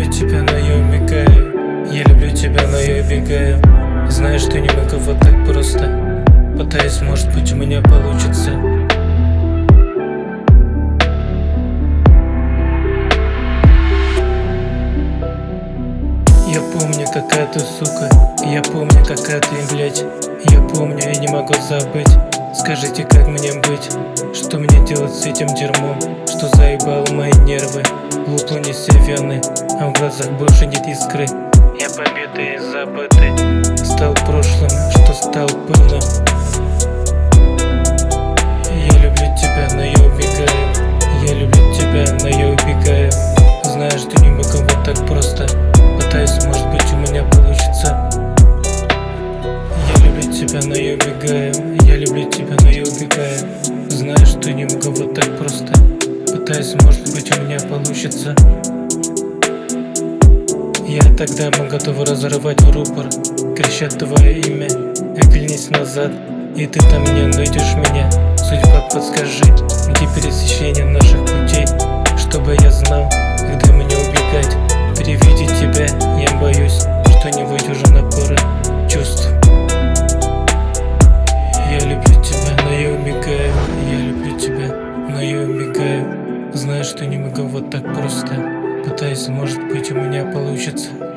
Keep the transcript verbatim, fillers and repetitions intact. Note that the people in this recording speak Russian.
люблю тебя, но я убегаю. Я люблю тебя, но я убегаю. Знаешь, что не могу вот так просто. Пытаюсь, может быть, у меня получится. Я помню, какая ты сука. Я помню, какая ты, блядь. Я помню, я не могу забыть. Скажите, как мне быть? Что мне делать с этим дерьмом? Что заебало мои нервы? Лупло не все вены, а в глазах больше нет искры. Я побитый и забытый, стал прошлым, что стал пыльным. Я люблю тебя, но я убегаю. Я люблю тебя, но я убегаю. Знаю, что не могу вот так просто. Пытаюсь, может быть, у меня получится. Я люблю тебя, но я убегаю. Я люблю тебя, но я убегаю. Знаю, что не могу вот так просто. Пытаюсь, может быть, у меня получится. Я тогда был готов разорвать в рупор, кричать твое имя, оглянись назад, и ты там не найдешь меня. Судьба, подскажи, где пересечение наших путей, чтобы я знал, когда мне убегать. При виде тебя я боюсь, что не выдержу напора чувств. Я люблю тебя, но я убегаю. Я люблю тебя, но я убегаю. Знаю, что не могу вот так просто. Пытаюсь, может быть, у меня получится.